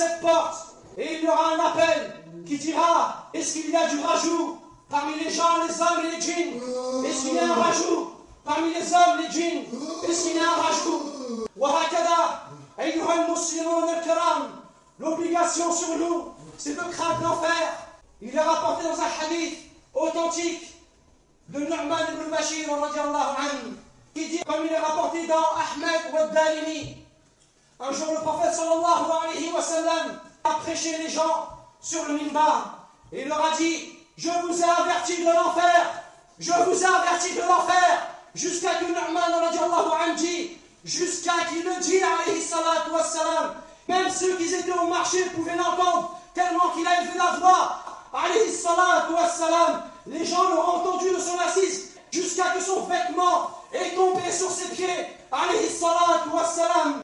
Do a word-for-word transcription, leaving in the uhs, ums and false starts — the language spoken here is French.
cette porte et il y aura un appel qui dira: est-ce qu'il y a du rajout parmi les gens, les hommes et les djinns? Est-ce qu'il y a un rajout parmi les hommes, les djinns? Est-ce qu'il y a un rajout? Wahakada, ayyuha al-muslimun al-kiram, l'obligation sur nous, c'est de craindre l'enfer. Il est rapporté dans un hadith authentique de Nu'man ibn Bashir radiallahu anhu, qui dit, comme il est rapporté dans Ahmed wa Darimi, un jour le prophète sallallahu alayhi wa sallam a prêché les gens sur le minbar et il leur a dit: je vous ai averti de l'enfer, je vous ai averti de l'enfer, jusqu'à que Nu'man radiallahu anhu dit, jusqu'à qu'il le dit alayhi salatu wassalam, même ceux qui étaient au marché pouvaient l'entendre tellement qu'il a élevé la voix alayhi salatu wassalam. Les gens l'ont entendu de son assise jusqu'à que son vêtement est tombé sur ses pieds alayhi salatu wassalam.